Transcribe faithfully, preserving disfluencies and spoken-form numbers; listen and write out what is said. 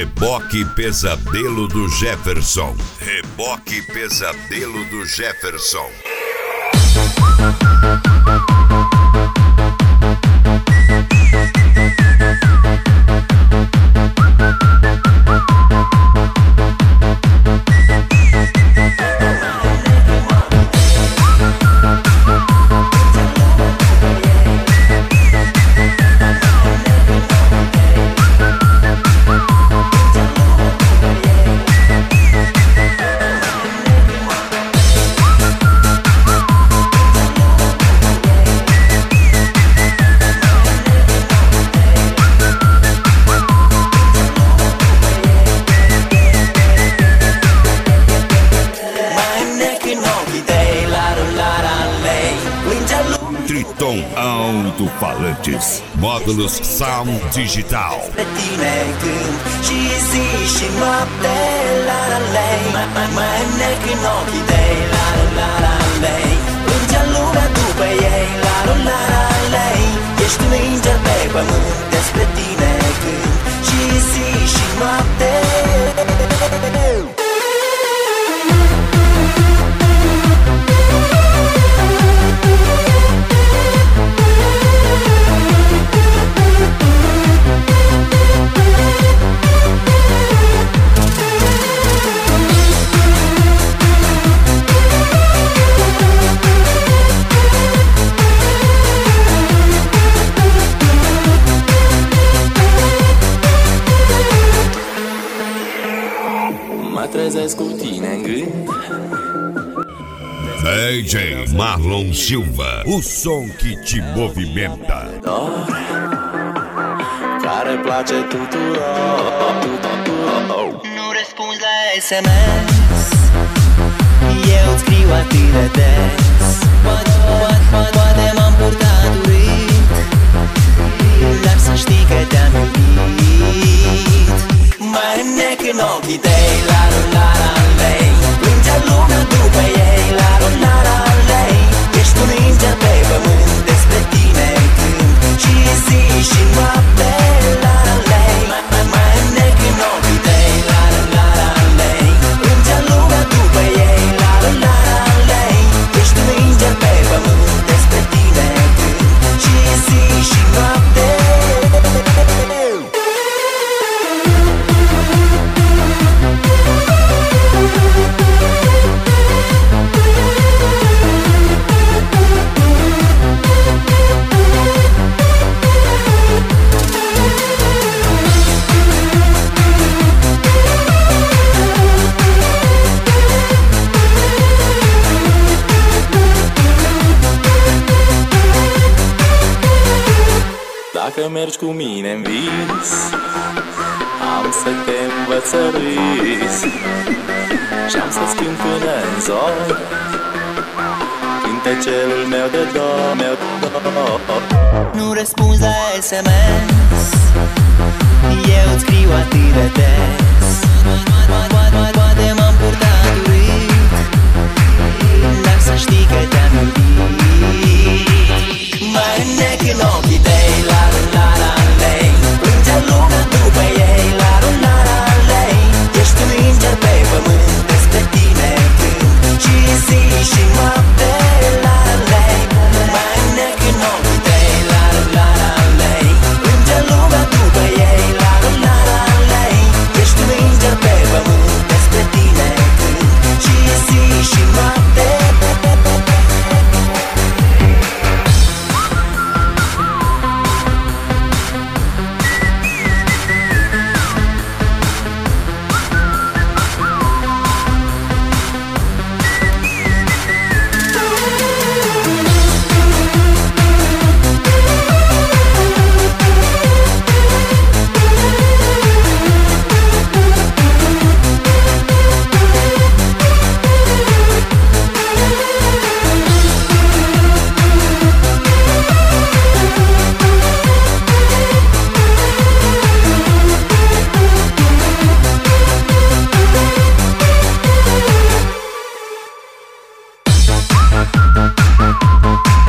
Reboque Pesadelo do Jefferson. Reboque Pesadelo do Jefferson. Triton Alto-Falantes, módulos Sound Digital. Și zi și noapte, la la lei, mă înnec în ochii tăi, la la la lei. Plângea lumea după ei, la la la lei. Ești un înger pe pământ, despre tine cânt. Și zi și noapte. Mă trezesc cu tine în gând. D J Marlon Silva, o som que te movimenta. Dor, care place tuturor. Nu răspunzi la S M S, eu îți scriu atât de des. Poate, poate, poate, poate m-am purtat urât, dar să știi că te-am iubit. Mă înnec în ochii tăi, la la la lei. Plângea lumea după ei, la la la lei. Ești un înger pe pământ, despre tine cânt. Și zi și noapte, la la lei. Mă înnec în ochii tăi, la la la lei. Plângea lumea după ei, la la la lei. Ești un înger pe pământ, despre tine cânt. Și zi și noapte. Dacă mergi cu mine în vis, am să te învăț să râzi și-am să-ți cânt până în zori cântecelul meu de dor, meu de dor. Nu răspunzi la S M S, eu îți scriu atât de des. Poate m-am purtat urât, dar să știi că te-am iubit. Mă înnec în ochii tăi, la la la lei. Plângea lumea după ei, la la la lei. Ești un înger pe pământ, despre tine cânt. Și zi și noapte, la la lei. Mă înnec în ochii tăi, la la la lei. Plângea lumea după ei, la la la lei. Ești un înger pe pământ, despre tine cânt. Și zi și noapte. We'll be right back.